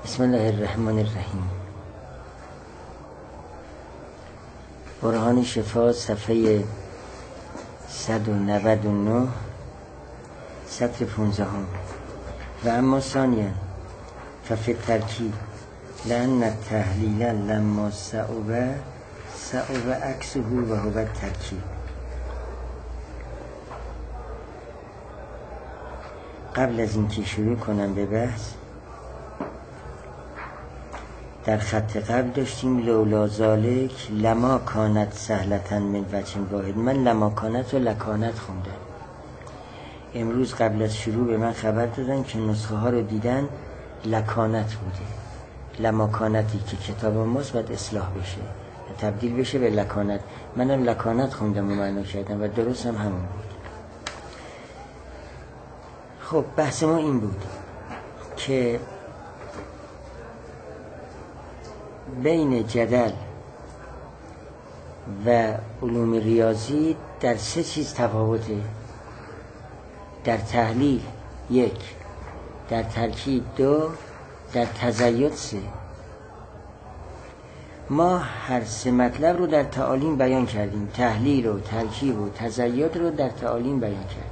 بسم الله الرحمن الرحیم. برهان شفا صفحه 199 سطر 15. و اما ثانیا ففی الترکیب لأن التحلیل لما صعب عکسه و هو الترکیب. قبل از اینکه شروع کنم به بحث، در خط قبل داشتیم لولا ذالک لما کانت سهلتن من وجه واحد. من لما کانت و لکانت خوندم. امروز قبل از شروع به من خبر دادن که نسخه ها رو دیدن لکانت بوده. لما کانتی که کتاب ماست باید اصلاح بشه، تبدیل بشه به لکانت. منم لکانت خوندم و معنا کردم و درست هم همون بود. خب بحث ما این بود که بین جدل و علوم ریاضی در 3 چیز تفاوته: در تحلیل 1، در ترکیب 2، در تزاید 3. ما هر 3 مطلب رو در تعالیم بیان کردیم. تحلیل و ترکیب و تزاید رو در تعالیم بیان کردیم.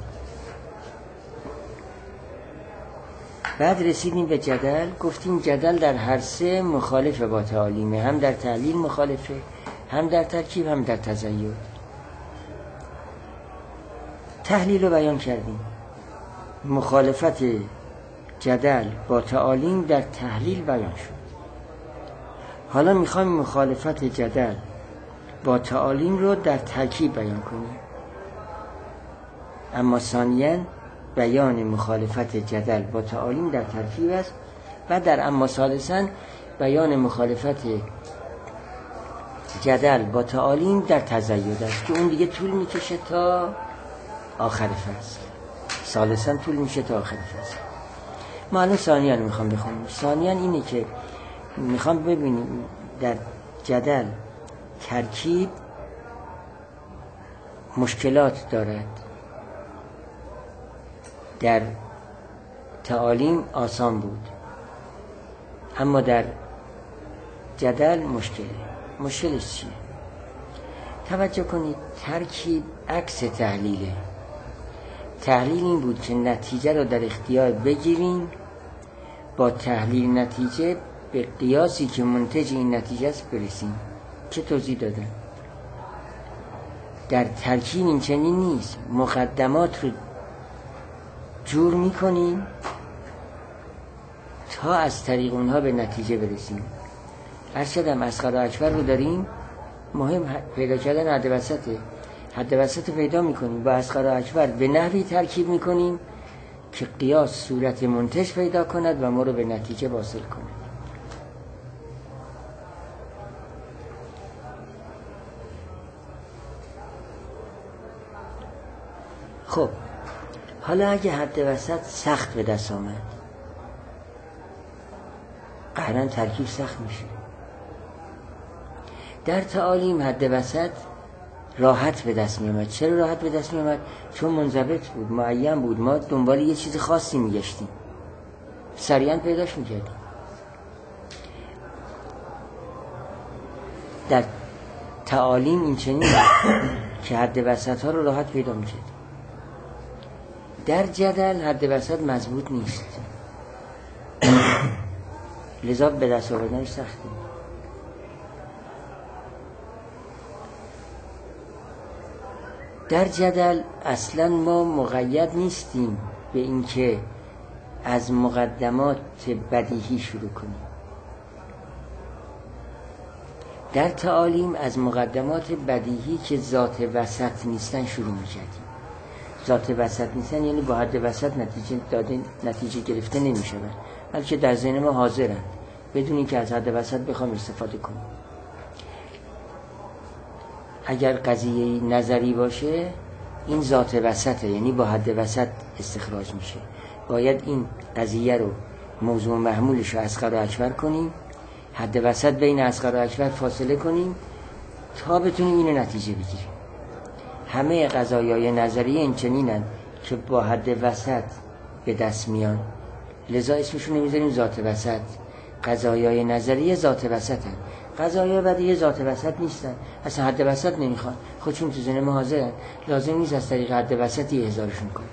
بعد رسیدیم به جدل. گفتیم جدل در هر 3 مخالف با تعالیمه، هم در تحلیل مخالفه، هم در ترکیب، هم در تزاید. تحلیل رو بیان کردیم. مخالفت جدل با تعالیم در تحلیل بیان شد. حالا میخوایم مخالفت جدل با تعالیم رو در ترکیب بیان کنیم. اما ثانیاً بیان مخالفت جدل با تعالیم در ترکیب است و در اما ثالثاً بیان مخالفت جدل با تعالیم در تزاید است که اون دیگه طول میکشه تا آخر فصل. ثالثاً طول میشه تا آخر فصل. ما الان ثانیاً میخوام بخونیم. ثانیاً اینه که میخوام ببینیم در جدل ترکیب مشکلات دارد، در تعالیم آسان بود، اما در جدل مشکلش چیه؟ توجه کنید، ترکیب عکس تحلیله. تحلیل این بود که نتیجه رو در اختیار بگیریم، با تحلیل نتیجه به قیاسی که منتج این نتیجه است برسیم. چه توضیح دادن؟ در ترکیب این چنین نیست. مقدمات رو جور میکنیم تا از طریق اونها به نتیجه برسیم. ارشدم اصغر و اکبر رو داریم، مهم پیدا کردن حد وسطه. حد وسط پیدا میکنیم، با اصغر و اکبر به نحوی ترکیب میکنیم که قیاس صورت منتج پیدا کند و ما رو به نتیجه واصل کند. خب حالا اگه حد وسط سخت به دست آمد، قطعاً ترکیب سخت میشه. در تعالیم حد وسط راحت به دست میامد. چرا راحت به دست میامد؟ چون منضبط بود، معین بود. ما دنبال یه چیز خاصی میگشتیم، سریعا پیداش میکردیم. در تعالیم این چنین که حد وسط ها رو راحت پیدا میکردیم. در جدل حد وسط مضبوط نیست، لذا به دست آوردنش سخته. در جدل اصلا ما مقید نیستیم به اینکه از مقدمات بدیهی شروع کنیم. در تعالیم از مقدمات بدیهی که ذات وسط نیستن شروع می‌کردیم. ذات وسط نیستن یعنی با حد وسط نتیجه گرفته نمی‌شود، بلکه در ذهن ما حاضرن بدون اینکه از حد وسط بخوام استفاده کنیم. اگر قضیه نظری باشه این ذات وسطه، یعنی با حد وسط استخراج میشه. باید این قضیه رو موضوع محمولش رو اصغر و اکبر کنیم، حد وسط بین اصغر و اکبر فاصله کنیم تا بتونیم اینو نتیجه بگیریم. همه قضایای نظریه این چنینن که با حد وسط به دست میان، لذا اسمشون نمیذاریم ذات وسط، قضایای نظریه ذات وسطن. قضایای بدیهی ذات وسط نیستن، اصلا حد وسط نمیخوان، خودشون تو ذهن ما حاضرن، لازم نیست از طریق حد وسطی احضارشون کنیم.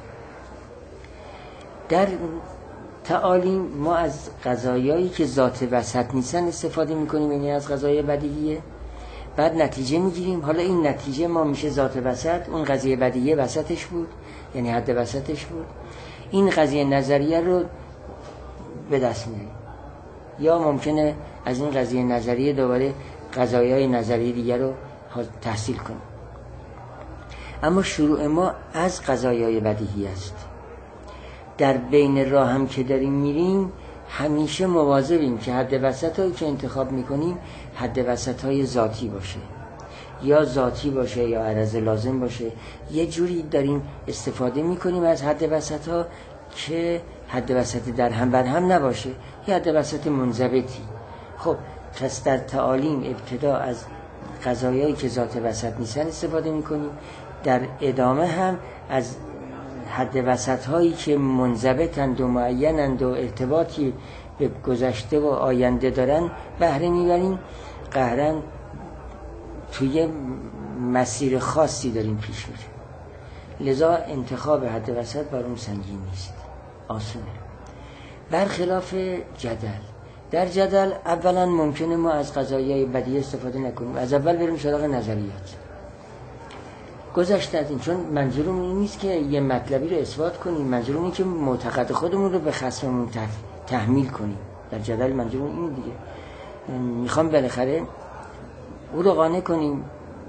در تعالیم ما از قضایایی که ذات وسط نیستن استفاده میکنیم، یعنی از قضایای بدیهیه، بعد نتیجه میگیریم. حالا این نتیجه ما میشه ذات وسط، اون قضیه بدیهی وسطش بود، یعنی حد وسطش بود. این قضیه نظریه رو به دست میاریم، یا ممکنه از این قضیه نظریه دوباره قضایای نظریه دیگر رو تحصیل کنیم. اما شروع ما از قضایای بدیهی است. در بین راه هم که داریم میریم همیشه مواظبیم که حد وسطایی که انتخاب میکنیم حد وسطای ذاتی باشه، یا ذاتی باشه یا عرض لازم باشه. یه جوری داریم استفاده میکنیم از حد وسطها که حد وسط در هم بر هم نباشه، یه حد وسط منضبطی. خب پس در تعالیم ابتدا از قضایایی که ذات وسط نیستن استفاده میکنیم، در ادامه هم از حد وسط هایی که منضبطند و معینند و ارتباطی به گذشته و آینده دارن بهره میبریم. قهرن توی مسیر خاصی داریم پیش میریم، لذا انتخاب حد وسط بر اون سنگین نیست، آسونه. برخلاف جدل، در جدل اولا ممکنه ما از قضایای بدیهی استفاده نکنیم، از اول بریم سراغ نظریات. گذشته از این، چون منظورم این نیست که یه مطلبی رو اثبات کنیم، منظورم اینه که معتقد خودمون رو به خصممون تحمیل کنیم. در جدل منظورم این دیگه، میخوام بالاخره او رو قانع کنیم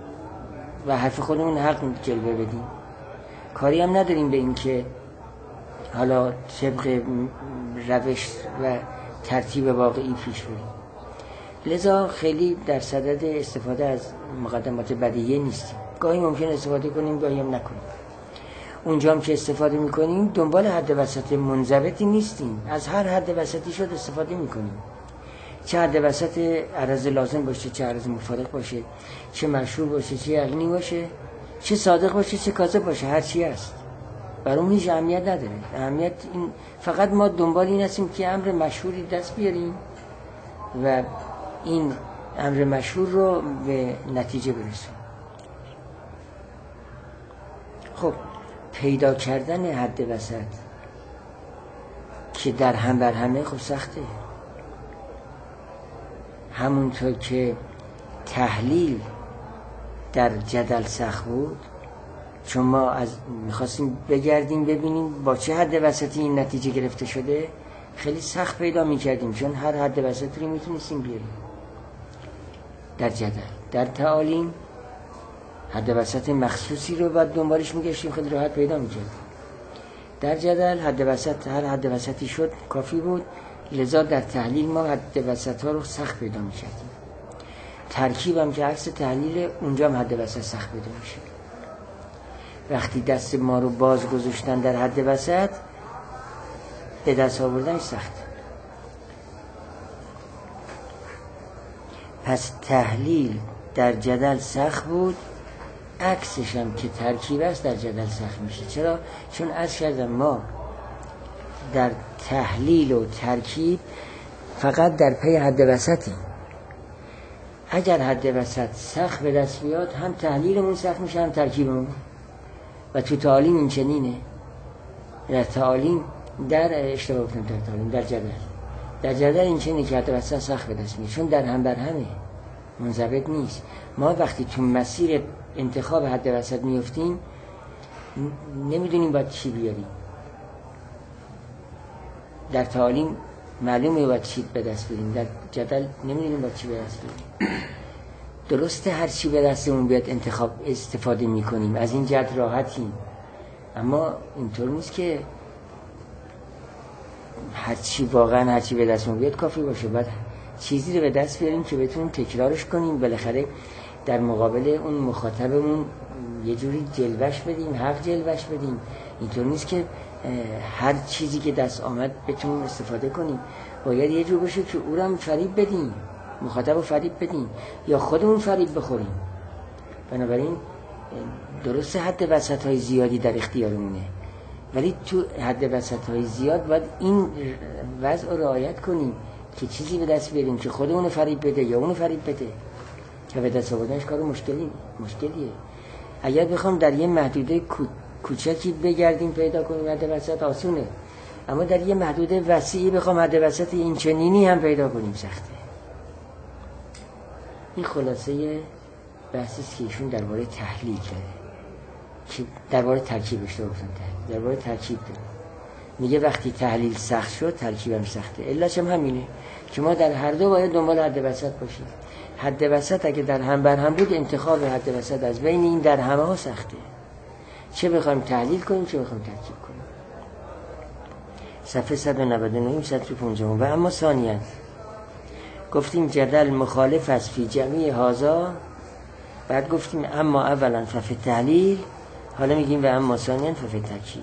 و حرف خودمون حق جلوه بدیم. کاری هم نداریم به این که حالا طبق روش و ترتیب واقعی پیش بریم. لذا خیلی در صدد استفاده از مقدمات بدیهی نیستیم. گاهی ممکن استفاده کنیم، گاهی هم نکنیم. اونجا هم که استفاده میکنیم دنبال حد وسط منضبطی نیستیم، از هر حد وسطی شد استفاده میکنیم، چه حد وسط عرض لازم باشه، چه عرض مفارق باشه، چه مشهور باشه، چه یقینی باشه، چه صادق باشه، چه کاذب باشه، هر چی هست برام هیچ اهمیت نداره. اهمیت این فقط ما دنبال این هستیم که امر مشهوری دست بیاریم و این امر مشهور رو به نتیجه برسیم. خب پیدا کردن حد وسط که در هم بر همه خب سخته. همونطور که تحلیل در جدل سخت بود، چون ما میخواستیم بگردیم ببینیم با چه حد وسطی این نتیجه گرفته شده، خیلی سخت پیدا میکردیم، چون هر حد وسطی رو میتونستیم بیاریم. در جدل، در تعالیم حد وسط مخصوصی رو بعد دنبالش میگشتیم، خیلی راحت پیدا میکردیم. در جدل حد وسط، هر حد وسطی شد کافی بود، لذا در تحلیل ما حد وسط ها رو سخت پیدا میکردیم. ترکیب هم که عکس تحلیل، اونجا هم حد وسط سخت پیدا میشه. وقتی دست ما رو باز گذاشتن در حد وسط، به دست آوردنش سخت. پس تحلیل در جدل سخت بود، عکسش هم که ترکیب است در جدل سخت میشه. چرا؟ چون از شدن ما در تحلیل و ترکیب فقط در پی حد وسطیم. اگر حد وسط سخت به دست بیاد، هم تحلیلمون سخت میشه هم ترکیبمون. و تو تعالیم این چنینه. در تعالیم، در اشتباه گفتم، در تعالیم، در جدل این چنینه که حد وسط سخت به دست میاد، چون در هم بر همه منضبط نیست. ما وقتی تو مسیر انتخاب حد وسط میفتیم نمیدونیم باید چی بیاریم. در تعالیم معلومه باید چی به دست بیاریم، در جدل نمیدونیم باید چی به دست بیاریم. درسته هر چی به دستمون بیاد استفاده میکنیم، از این جهت راحتیم، اما اینطور نیست که هر چی به دستمون بیاد کافی باشه. باید چیزی رو به دست بیاریم که بتونیم تکرارش کنیم، بالاخره در مقابل اون مخاطبمون یه جوری جلوش بدیم، حق جلوش بدیم. اینطور نیست که هر چیزی که دست آمد بتونیم استفاده کنیم. باید یه جور باشه که او رو هم فریب بدیم، مخاطب رو فریب بدیم یا خودمون فریب بخوریم. بنابراین درسته حد وسط های زیادی در اختیارمونه، ولی تو حد وسط های زیاد باید این وضع رو رعایت کنیم که چیزی به دست بیاریم که خودمون فریب بده یا اونو فریب بده، که به دست آوردنش کار مشکلیه. اگر بخوام در یه محدوده کوچکی بگردیم پیدا کنیم حد وسط آسونه، اما در یه محدوده وسیعی بخوام حد وسط این چنینی هم پیدا کنیم سخته. این خلاصه بحثی است که ایشون درباره تحلیل کرده، که درباره ترکیبش رو گفتن. درباره ترکیب داره، میگه وقتی تحلیل سخت شد ترکیبم سخته. علتش هم همینه که ما در هر دو باید دنبال حد وسط باشیم. حد وسط اگه در هم بر هم بود، انتخاب حد وسط از بین این در همه ها سخته، چه بخوایم تحلیل کنیم چه بخوایم ترکیب کنیم. صفحه 199 سطر 50. و اما ثانیاً گفتیم جدل مخالف است فی جمعی هازا، بعد گفتیم اما اولا ففی تحلیل، حالا میگیم و اما ثانیاً ففی ترکیب.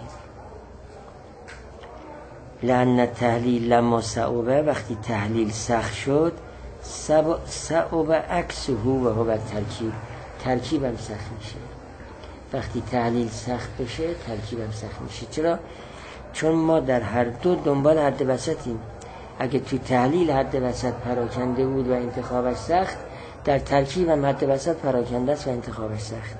لأن تحلیل لما صعوبه، وقتی تحلیل سخت شد، صعوبه عکسه و هو ترکیب، ترکیبم سخت میشه. وقتی تحلیل سخت بشه ترکیبم سخت میشه. چرا؟ چون ما در هر دو دنبال حد وسطیم. اگه تو تحلیل حد وسط پراکنده بود و انتخابش سخت، در ترکیبم حد وسط پراکنده است و انتخابش سخت.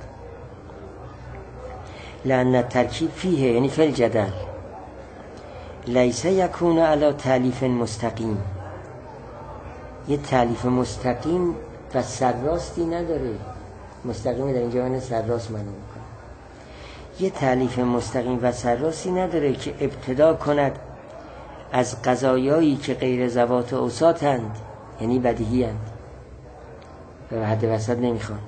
لأن ترکیب فیه، یعنی فی الجدل، لیس یکون علی تالیف مستقیم، یه تالیف مستقیم و سرراستی نداره. مستقیم در اینجا من سرراست معنی میکنه. یه تالیف مستقیم و سرراستی نداره که ابتدا کند از قضایایی که غیر ذوات اوساطند، یعنی بدیهی اند و حد وسط نمیخوان،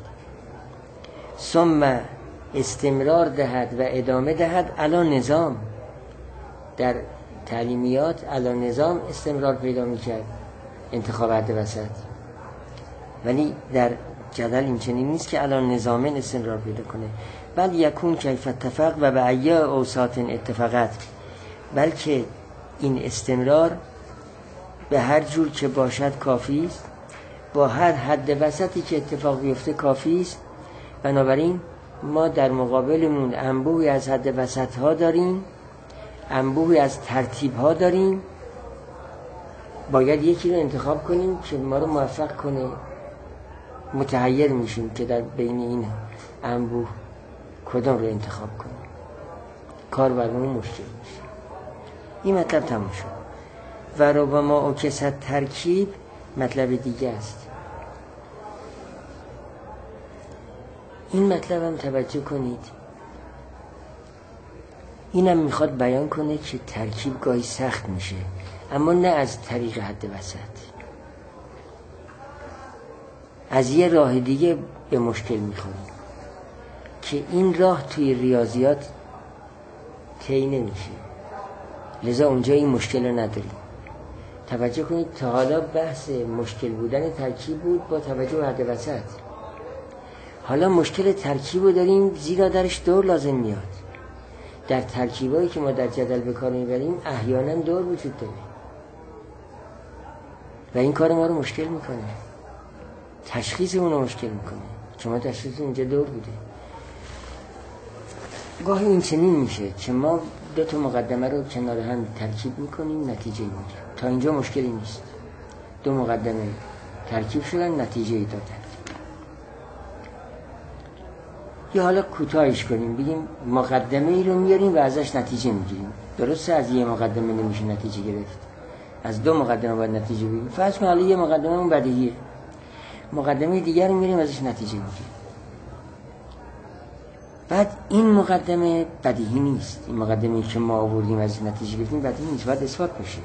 ثم استمرار دهد و ادامه دهد علی نظام. در تعلیمیات علی نظام استمرار پیدا میکرد انتخاب حد وسط، ولی در جدل این چنین نیست که علی نظام استمرار پیدا کنه. بل یکون کیف اتفق و به ای اوساط اتفاقت، بلکه این استمرار به هر جور که باشد کافی است، با هر حد وسطی که اتفاق بیفته کافی است. بنابراین ما در مقابلمون انبوهی از حد وسط ها داریم، انبوهی از ترتیب ها داریم، باید یکی رو انتخاب کنیم که ما رو موفق کنه. متحیر میشیم که در بین این انبوه کدام رو انتخاب کنیم، کار برمون مشکل میشه. این مطلب تموم شد. و ربما اوکست ترکیب مطلب دیگه است. این مطلب هم توجه کنید، اینم میخواد بیان کنه که ترکیب گاهی سخت میشه، اما نه از طریق حد وسط، از یه راه دیگه به مشکل میخوریم که این راه توی ریاضیات طی نمیشه، لذا اونجا این مشکل رو نداریم. توجه کنید تا حالا بحث مشکل بودن ترکیب بود با توجه به حد وسط. حالا مشکل ترکیب رو داریم زیرا درش دور لازم میاد. در ترکیبایی که ما در جدل به کار میبریم احیانا دور وجود داره و این کار ما رو مشکل میکنه، تشخیصمون رو مشکل میکنه. شما تشخیص اینجا دور بوده. گاهی این چنین میشه که ما دو تا مقدمه رو کنار هم ترکیب میکنیم، نتیجه میگیریم. تا اینجا مشکلی نیست، دو مقدمه ترکیب شدن، نتیجه ای دادن. یا حالا کوتاهش کنیم، بگیم مقدمه ای رو میاریم و ازش نتیجه میگیریم. درسته از یه مقدمه نمیشه نتیجه گرفت، از دو مقدمه باید نتیجه بگیریم. فرض کن حالا یه مقدمه اون بدیهیه، مقدمه دیگر رو میاریم ازش نتیجه میگیریم. بعد این مقدمه بدیهی نیست، این مقدمه‌ای که ما آوردیم از نتیجه گرفتیم بدیهی نیست، باید اثبات بشه.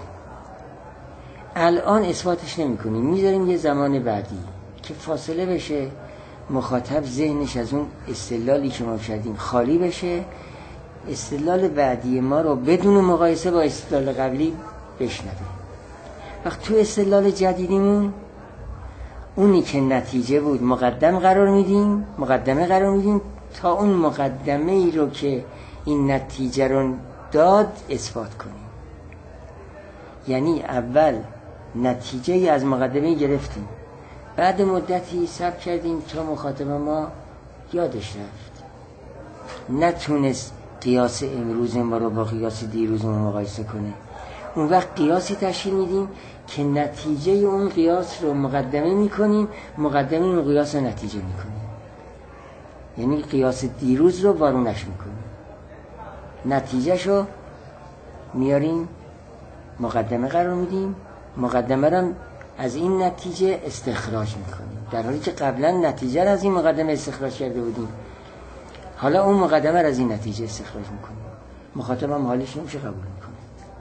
الان اثباتش نمی‌کنیم، میذاریم یه زمان بعدی که فاصله بشه، مخاطب ذهنش از اون استدلالی که ما کردیم خالی بشه، استدلال بعدی ما رو بدون مقایسه با استدلال قبلی بشنوه. وقت تو استدلال جدیدیمون اونی که نتیجه بود مقدمه قرار میدیم تا اون مقدمه ای رو که این نتیجه رو داد اثبات کنیم. یعنی اول نتیجه ای از مقدمه گرفتیم، بعد مدتی صبر کردیم تا مخاطب ما یادش رفت، نتونست قیاس امروز ما رو با قیاس دیروز ما مقایسه کنه. اون وقت قیاسی تشکیل میدیم که نتیجه اون قیاس رو مقدمه میکنیم، مقدمه اون قیاس رو نتیجه میکنیم. یعنی قیاس دیروز رو وارونش میکنیم، نتیجهش رو میاریم مقدمه قرار میدیم، مقدمه رو از این نتیجه استخراج میکنیم، در حالی که قبلا نتیجه رو از این مقدمه استخراج کرده بودیم، حالا اون مقدمه رو از این نتیجه استخراج میکنیم. مخاطب هم حالش نمیشه قبول میکنه.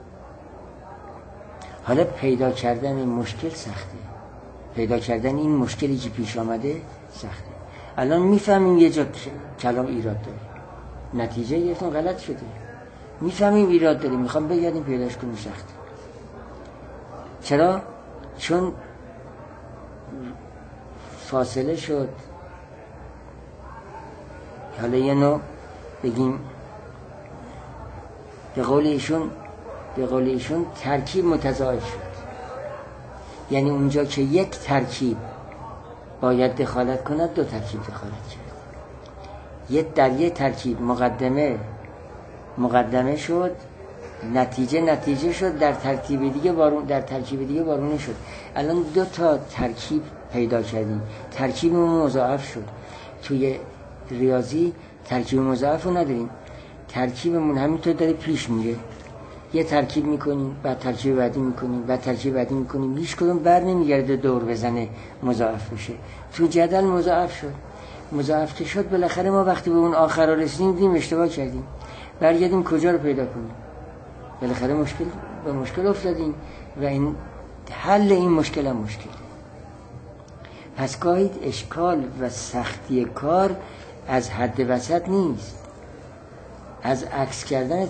حالا پیدا کردن این مشکل سخته، پیدا کردن این مشکلی که پیش آمده سخته. الان میفهمیم یه جا کلام ایراد داره، نتیجه یهتون غلط شده، میفهمیم ایراد داره، میخوام بگردیم پیداش کنیم سخته. چرا؟ چون فاصله شد. حالا یه نوع بگیم به قول ایشون ترکیب متضاعف شد. یعنی اونجا که یک ترکیب باید دخالت کند، دو ترکیب دخالت کرد. در یک ترکیب مقدمه شد، نتیجه شد، در ترکیب دیگه وارونه شد. الان دو تا ترکیب پیدا کردیم، ترکیبمون مضاعف شد. توی ریاضی ترکیب مضاعف رو نداریم، ترکیبمون همینطور داره پیش میره، یه ترکیب میکنیم، بعد ترکیب بعدی میکنیم، بعد ترکیب بعدی میکنیم، هیچ کدوم بر نمیگرده دور بزنه مضاعف بشه. تو جدل مضاعف که شد، بالاخره ما وقتی به اون آخر رسیدیم دیدیم اشتباه کردیم، برگردیم کجا رو پیدا کنیم؟ بالاخره به مشکل افتادیم و این حل این مشکل هم مشکله. پس گاهی اشکال و سختی کار از حد وسط نیست، از عکس کردن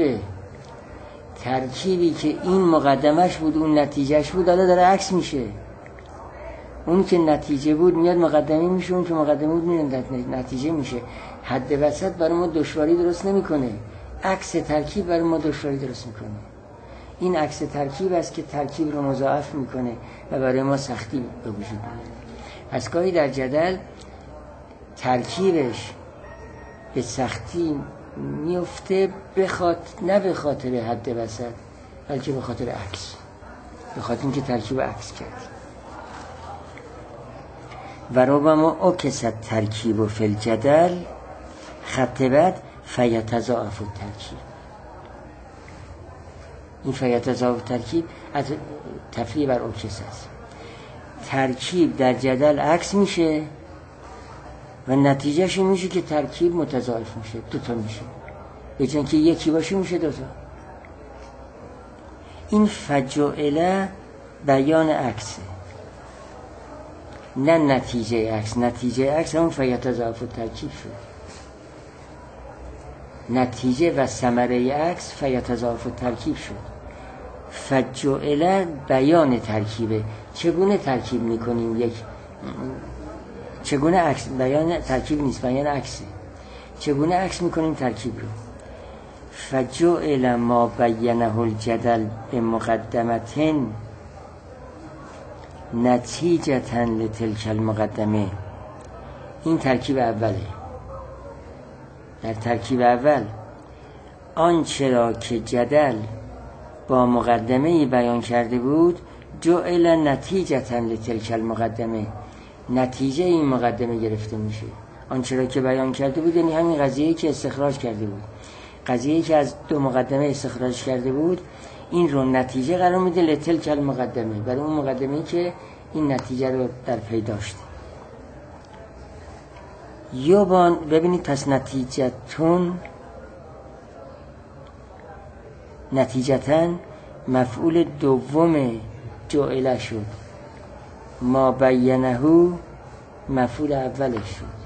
ترکیبی که این مقدمش بود اون نتیجهش بود، حالا داره عکس میشه. اون که نتیجه بود میاد مقدمه میشه، اون که مقدمه بود میاد نتیجه میشه. حد وسط برای ما دشواری درست نمیکنه، عکس ترکیب برای ما دشواری درست میکنه. این عکس ترکیب است که ترکیب رو مضاعف میکنه و برای ما سختی به وجود میاره. پس گاهی در جدل ترکیبش به سختی میفته، نه به خاطر حد وسط، بلکه به خاطر عکس، به خاطر اینکه ترکیب عکس کرد. و ربما اکست ترکیب و فی الجدل خط بعد فیتضاعف الترکیب. این فیتضاعف الترکیب از تفریع بر اکس است. ترکیب در جدل عکس میشه و نتیجهش میشه که ترکیب متضاعف میشه، دوتا میشه، به جای اینکه یکی باشه میشه دوتا. این فجعل بیان عکسه، نه نتیجه عکس. نتیجه عکس همون فیتضاعف الترکیب شد. نتیجه و ثمره عکس فیتضاعف الترکیب شد. فجعل بیان ترکیبه، چگونه ترکیب میکنیم؟ چگونه عکس، بیان ترکیب نیست، بیان عکسه. چگونه عکس میکنیم ترکیب رو؟ فجعل ما بینه الجدل به مقدمتن نتیجتاً لتلک المقدمه. این ترکیب اوله. در ترکیب اول آنچه را که جدل با مقدمه بیان کرده بود جعل نتیجتاً لتلک المقدمه، نتیجه این مقدمه گرفته میشه. آنچه را که بیان کرده بود یعنی همین قضیه‌ای که استخراج کرده بود، قضیه‌ای که از دو مقدمه استخراج کرده بود، این رو نتیجه قرار میده لتلک المقدمه، برای اون مقدمه‌ای که این نتیجه رو در پی داشت. یوبان ببینید، پس نتیجتاً مفعول دوم جعل شد، ما بینه مفعول اولش شد.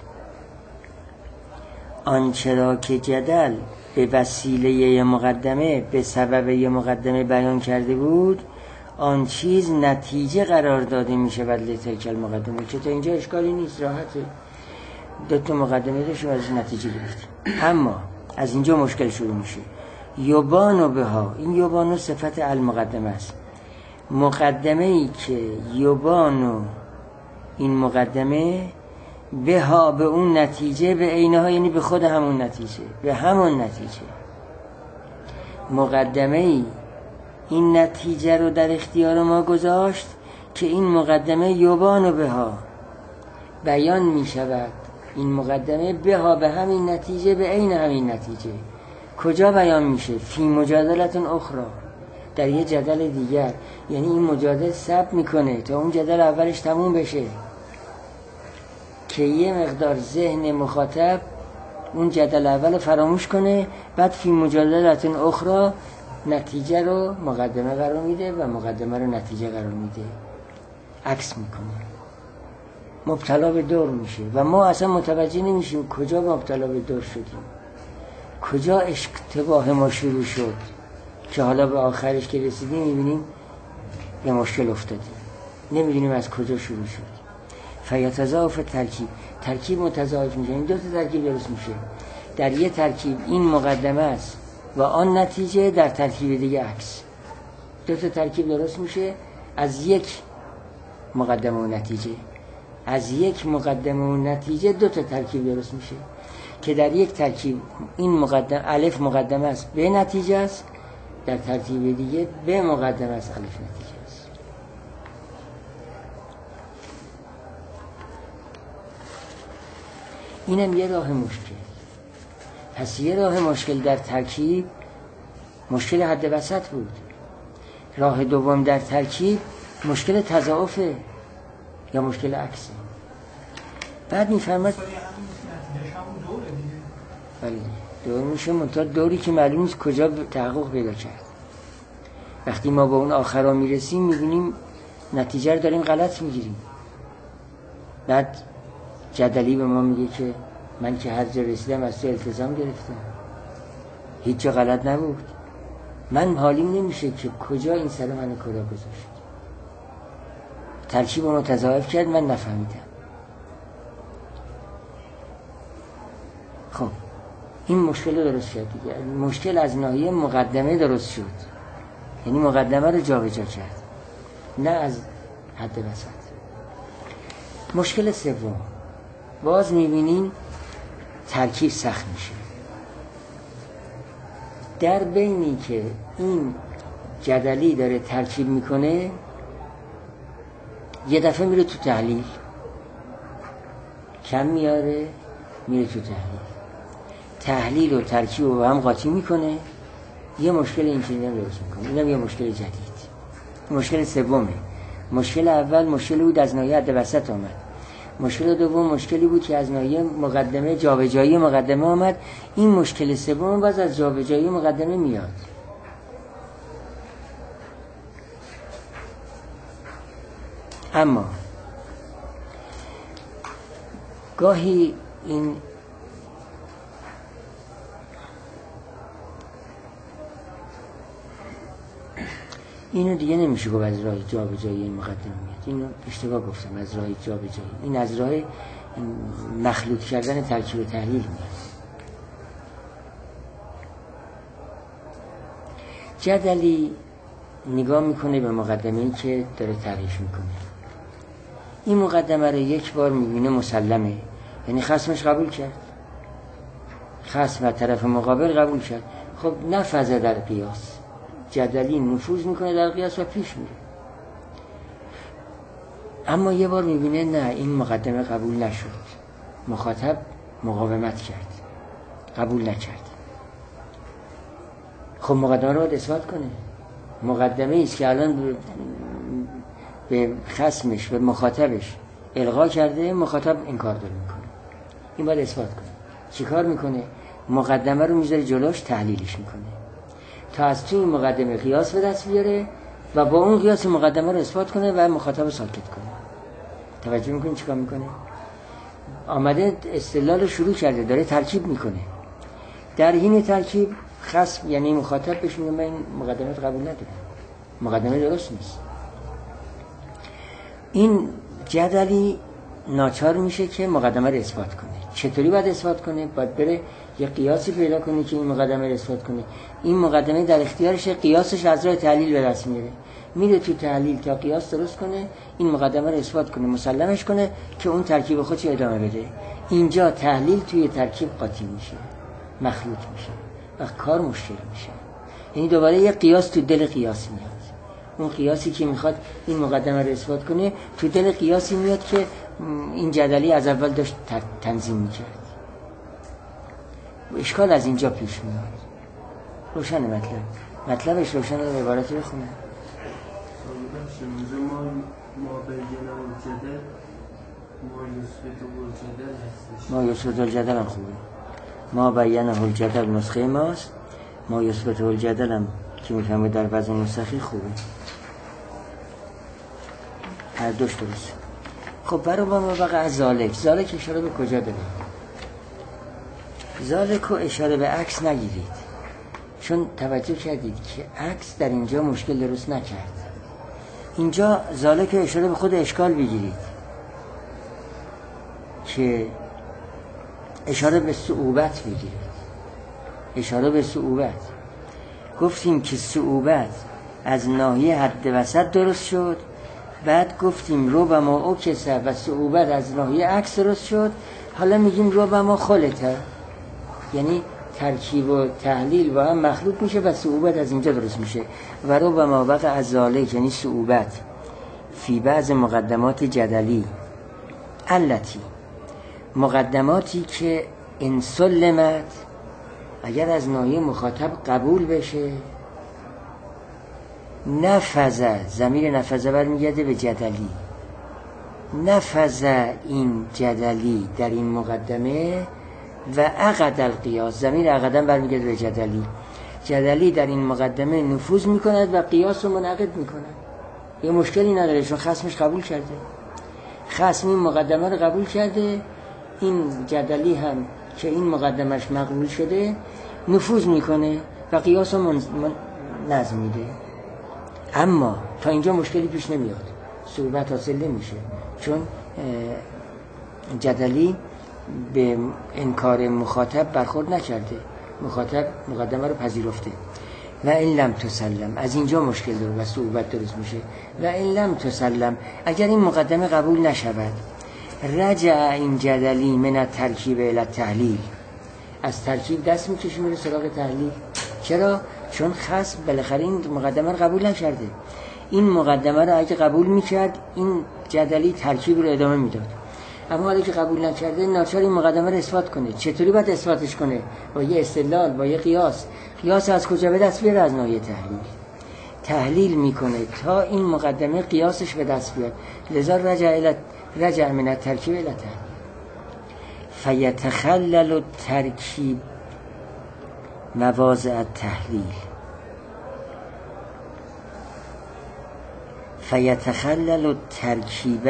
آنچه را که جدل به وسیله مقدمه، به سبب یه مقدمه بیان کرده بود، آن چیز نتیجه قرار داده میشه بعد لتلک المقدمه. که تا اینجا اشکالی نیست، راحته، دو تا مقدمه داشت و از نتیجه گرفتیم. اما از اینجا مشکل شروع میشه. یبانو بها، این یبانو صفت المقدمه است. مقدمه ای که یبانو، این مقدمه بها، به اون نتیجه، به عینها، یعنی به خود همون نتیجه، به همون نتیجه. مقدمه ای، این نتیجه رو در اختیار ما گذاشت که این مقدمه یبان بها بیان می شود. این مقدمه بها به همین نتیجه، به عین همین نتیجه. کجا بیان میشه؟ فی مجادلت اخرى، در یه جدل دیگر. یعنی این مجادل صبر میکنه تا اون جدل اولش تموم بشه که یه مقدار ذهن مخاطب اون جدل اول فراموش کنه، بعد فی مجادلت اخرى نتیجه رو مقدمه قرار میده و مقدمه رو نتیجه قرار میده، عکس میکنه، مبتلا به دور میشه و ما اصلا متوجه نمیشیم کجا مبتلا به دور شدیم، کجا اشتباه ما شروع شد که حالا به آخرش که رسیدیم میبینیم یه مشکل افتاده، نمیدونیم از کجا شروع شد. فیتضاعف ترکیب متضاعف میشه. این دو تا ترکیب درست میشه. در یه ترکیب این مقدمه است و آن نتیجه، در ترکیب دیگه عکس. دو تا ترکیب درست میشه از یک مقدمه و نتیجه. از یک مقدمه و نتیجه دو تا ترکیب درست میشه که در یک ترکیب این مقدمه الف مقدمه است به نتیجه است، در ترتیب دیگه به مقدمه است الف نتیجه است. اینم یه راه مشکل. پس یه راه مشکل در ترکیب مشکل حد وسط بود. راه دوم در ترکیب مشکل تضاعفه یا مشکل عکسه. بعد میفرماد بله دور میشه، منتها دوری که معلوم نیست کجا تحقق پیدا کرد. وقتی ما با اون آخرا میرسیم میبینیم نتیجه رو داریم غلط میگیریم. بعد جدلی به ما میگه که من که هر جا رسیدم از تو التزام گرفتم، هیچ جا غلط نبود. من حالیم نمیشه که کجا این سر من کلا گذاشت. ترکیب رو متضاعف کرد، من نفهمیدم. خب این مشکل رو درست کرد دیگه. مشکل از ناحیه مقدمه درست شد، یعنی مقدمه رو جابجا کرد، نه از حد وسط. مشکل سوم باز میبینین ترکیب سخت میشه. در بینی که این جدلی داره ترکیب میکنه یه دفعه میره تو تحلیل، کم میاره میره تو تحلیل و ترکیب رو با هم قاطی میکنه، یه مشکل اینجوری هم درست میکنه. اینم یه مشکل جدید. مشکل سومه. مشکل اول مشکلی بود از ناحیه حد وسط آمد. مشکل دوم مشکلی بود که از ناحیه مقدمه جابجایی مقدمه آمد. این مشکل سوم باز از جابجایی مقدمه میاد. اما گاهی اینو دیگه نمیشه گفت از راه جابجایی مقدمه میاد. اینو اشتباه گفتم، از راه جابجایی. این از راه مخلوط کردن ترکیب و تحلیل میاد. جدلی نگاه میکنه به مقدمه‌ای که داره تعریف میکنه. این مقدمه رو یک بار میبینه مسلمه، یعنی خصمش قبول کرد، خصم و طرف مقابل قبول کرد. خب نفذه در قیاس، جدلی نفوذ میکنه در قیاس و پیش میره. اما یه بار میبینه نه، این مقدمه قبول نشد، مخاطب مقاومت کرد، قبول نکرد. خب مقدمه رو باید اثبات کنه. مقدمه ایست که الان به خصمش به مخاطبش الغا کرده، مخاطب انکار داره میکنه، این باید اثبات کنه. چی کار میکنه؟ مقدمه رو میذاره جلوش، تحلیلش میکنه تا از توی مقدمه قیاس به دست بیاره و با اون قیاس مقدمه رو اثبات کنه و مخاطب رو ساکت کنه. توجه میکنی چیکار میکنه؟ آمده استدلال شروع کرده، داره ترکیب میکنه. در این ترکیب خصم یعنی مخاطب بهش میگه من این مقدمه رو قبول ندارم، مقدمه درست نیست. این جدلی ناچار میشه که مقدمه رو اثبات کنه. چطوری باید اثبات کنه؟ باید بره یه قیاسی پیدا کنه که این مقدمه رو اثبات کنه. این مقدمه در اختیارش، قیاسش از راه تحلیل به دست میاره. میره تو تحلیل تا قیاس درست کنه، این مقدمه رو اثبات کنه، مسلمش کنه که اون ترکیب خودش ادامه بده. اینجا تحلیل توی ترکیب قاطی میشه، مخلوط میشه و کار مشکل میشه. یعنی دوباره یه قیاس تو دل قیاس میاد. اون قیاسی که میخواد این مقدمه رو اثبات کنه تو دل قیاسی میاد که این جدلی از اول داشت تنظیم میکرد. اشکال از اینجا پیش میاد. روشن مطلبش روشن، رو عبارتی بخونه. ما یثبت الجدل هم خوبه. ما بینه الجدل نسخه ماست. ما یثبت الجدل هم که میفهمه در بعضی نسخه خوبه. هر دوش درست. خب برای ما بقیه از ذالک اشاره به کجا داره؟ ذالک رو اشاره به عکس نگیرید، چون توجه کردید که عکس در اینجا مشکل درست نکرد. اینجا ذالک اشاره به خود اشکال بگیرید که اشاره به صعوبت بگیرید. اشاره به صعوبت. گفتیم که صعوبت از ناحیه حد وسط درست شد، بعد گفتیم ربما اوکسه و صعوبت از ناحیه عکس درست شد. حالا میگیم ربما خلطه، یعنی ترکیب و تحلیل با هم مخلوط میشه و صعوبت از اینجا درست میشه. و ربما وقع از ذالک یعنی صعوبت فی بعض مقدمات جدلی التی، مقدماتی که ان سلمت اگر از ناحیه مخاطب قبول بشه، نفذ، ضمیر نفذ برمیگرده به جدلی، نفذ این جدلی در این مقدمه و عقد القیاس، ضمیر عقدم برمیگرده به جدلی، جدلی در این مقدمه نفوذ میکند و قیاس رو منعقد میکند. یه مشکلی نداره چون خصمش قبول کرده، خصم این مقدمه رو قبول کرده، این جدلی هم که این مقدمش مقبول شده نفوذ میکنه و قیاس رو نظم میده. اما تا اینجا مشکلی پیش نمیاد، صعوبت حاصل نمیشه، چون جدلی به انکار مخاطب برخورد نکرده، مخاطب مقدمه رو پذیرفته. و این لم تسلم، از اینجا مشکل داره و صعوبت درست میشه. و این لم تسلم، اگر این مقدمه قبول نشود، رجع این جدلی من الترکیب الی التحلیل، از ترکیب دست میکشه میره سراغ تحلیل. چرا؟ چون خصم بالاخره این مقدمه رو قبول نکرده. این مقدمه رو اگه قبول میکرد این جدلی ترکیب رو ادامه میداد، اما حالا که قبول نکرده ناچار این مقدمه رو اثبات کنه. چطوری باید اثباتش کنه؟ با یه استدلال، با یه قیاس. قیاس از کجا به دست بیاره؟ از ناحیه تحلیل میکنه تا این مقدمه قیاسش به دست بیاد. لذا رجع من الترکیب الی التحلیل. فیتخلل الترکیب مواضع التحلیل، فیتخلل الترکیب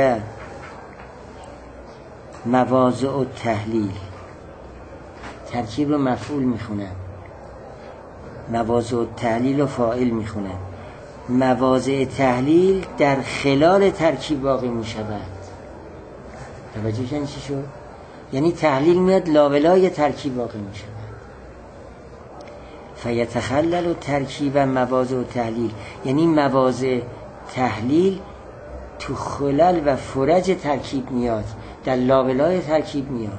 مواضع التحلیل. ترکیب رو مفعول میخونن، مواضع التحلیل رو فاعل میخونن. مواضع تحلیل در خلال ترکیب واقع میشود. توجه کردین چی شد؟ یعنی تحلیل میاد لابلای ترکیب واقع میشود. فیتخلل الترکیب مواضع التحلیل، یعنی مواضع تحلیل تو خلل و فرج ترکیب میاد، در لابلای ترکیب میاد.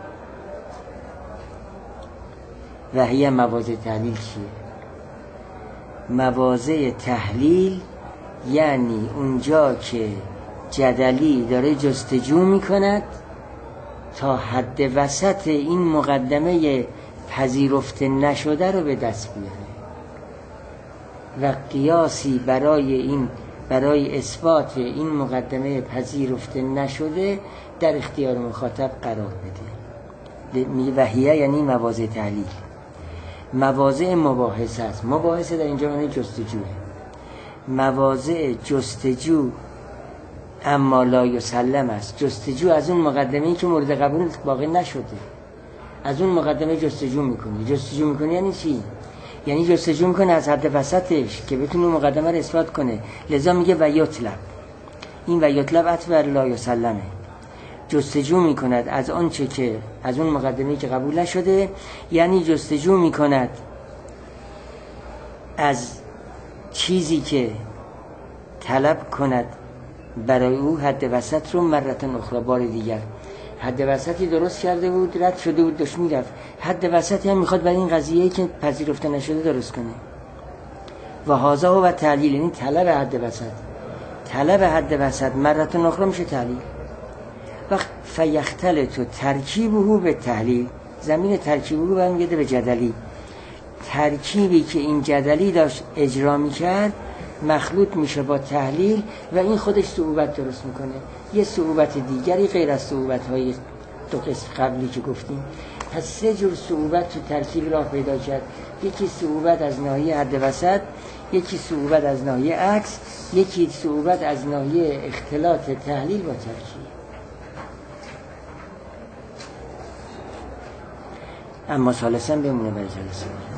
و هی مواضع تحلیل چیه؟ مواضع تحلیل یعنی اونجا که جدلی داره جستجو میکند تا حد وسط این مقدمه پذیرفته نشده رو به دست بیاره و قیاسی برای اثبات این مقدمه پذیرفته نشده در اختیار مخاطب قرار بده. وحیه یعنی مواضع تحلیل. مواضع مباحثه است. مباحثه در اینجا معنی جستجوه. مواضع جستجو اما لا یسلم است. جستجو از اون مقدمه‌ای که مورد قبول واقع نشده، از اون مقدمه جستجو میکنه. جستجو میکنه یعنی چی؟ یعنی جستجو میکنه از حد وسطش که بتونه مقدمه رو اثبات کنه. لذا میگه و یطلب. این و یطلب عطف بر لا یسلمه. جستجو میکند از آنچه که از اون مقدمه‌ای که قبول نشده، یعنی جستجو میکند از چیزی که طلب کند برای او حد وسط رو مرتن اخرى، بار دیگر. حد وسطی درست کرده بود، رد شده بود، داشت میرفت. حد وسطی هم میخواد برای این قضیه‌ای که پذیرفته نشده درست کنه. و هذا و تعلیل، یعنی طلب حد وسط. طلب حد وسط مرتون اخرى میشه تعلیل. وقت فیختلط ترکیبه به تحلیل، زمین ترکیبه برمیگرده به جدلی. ترکیبی که این جدلی داشت اجرا میکرد مخلوط میشه با تحلیل و این خودش صعوبت درست میکنه. یه صعوبت دیگری غیر از صعوبت‌های دو قسم قبلی که گفتیم. پس 3 جور صعوبت تو ترکیب راه پیدا کرد. یکی صعوبت از ناحیه حد وسط، یکی صعوبت از ناحیه عکس، یکی صعوبت از ناحیه اختلاط تحلیل با ترکیب. اما ثالثاً بمونه برای جلسه.